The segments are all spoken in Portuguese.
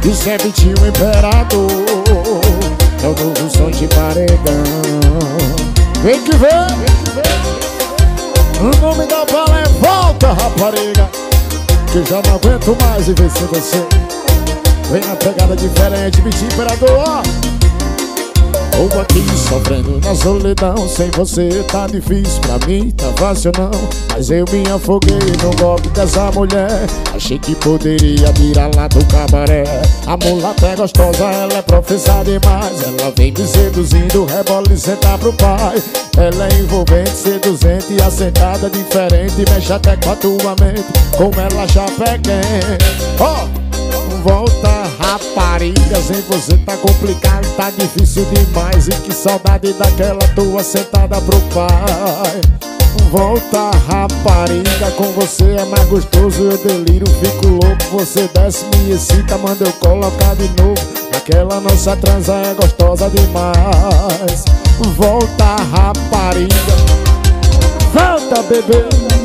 E sempre tinha um imperador. É o novo som de paredão. Vem que vem. O nome da bala é Volta, Rapariga, que eu já não aguento mais viver sem você. Vem na pegada diferente, bicho imperador, ó. Tô aqui sofrendo na solidão. Sem você tá difícil, pra mim tá fácil não. Mas eu me afoguei no golpe dessa mulher. Achei que poderia tirar lá do cabaré. A mulata é gostosa, ela é profissa demais. Ela vem me seduzindo, rebola e senta pro pai. Ela é envolvente, seduzente e assentada diferente. Mexe até com a tua mente, como ela chapa é quente. Ó! Volta, rapariga, sem você tá complicado, tá difícil demais. E que saudade daquela tua sentada pro pai. Volta, rapariga, com você é mais gostoso. Eu deliro, fico louco, você desce, me excita, manda eu colocar de novo. Aquela nossa transa é gostosa demais. Volta, rapariga, volta, bebê.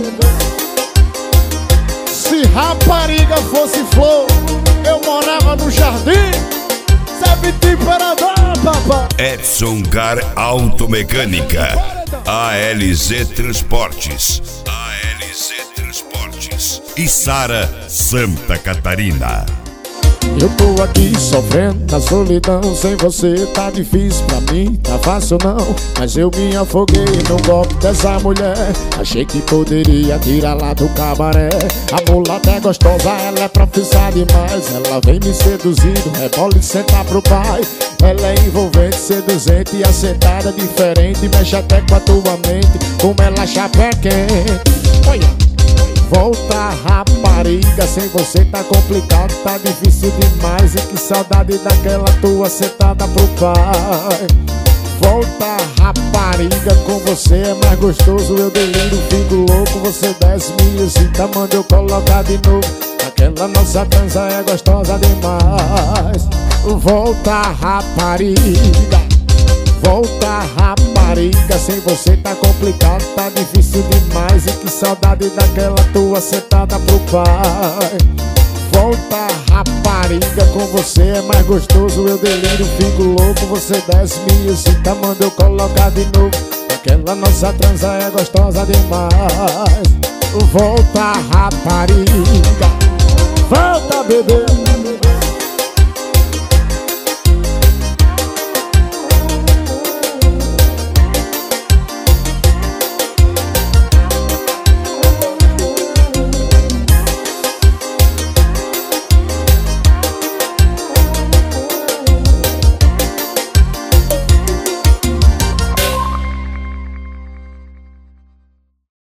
Se rapariga fosse flor, eu morava no jardim. Sabe temperador, papai. Edson Car Automecânica, ALZ Transportes, ALZ Transportes e Sara Santa Catarina. Eu tô aqui sofrendo na solidão. Sem você tá difícil, pra mim tá fácil não. Mas eu me afoguei no golpe dessa mulher. Achei que poderia tirar lá do cabaré. A mulata é gostosa, ela é profissa demais. Ela vem me seduzindo, rebola e senta pro pai. Ela é envolvente, seduzente e assentada diferente. Mexe até com a tua mente, como ela chapa é quente. Olha! Volta, rapariga, sem você tá complicado, tá difícil demais. E que saudade daquela tua sentada pro pai. Volta, rapariga, com você é mais gostoso. Eu deliro, fico louco, você desce, me excita, manda eu colocar de novo. Aquela nossa transa é gostosa demais. Volta, rapariga, volta, rapariga, sem você tá complicado, tá difícil demais. E que saudade daquela tua sentada pro pai. Volta, rapariga, com você é mais gostoso. Eu deliro, fico louco, você desce, me excita, manda eu colocar de novo. Aquela nossa transa é gostosa demais. Volta, rapariga, volta, bebê.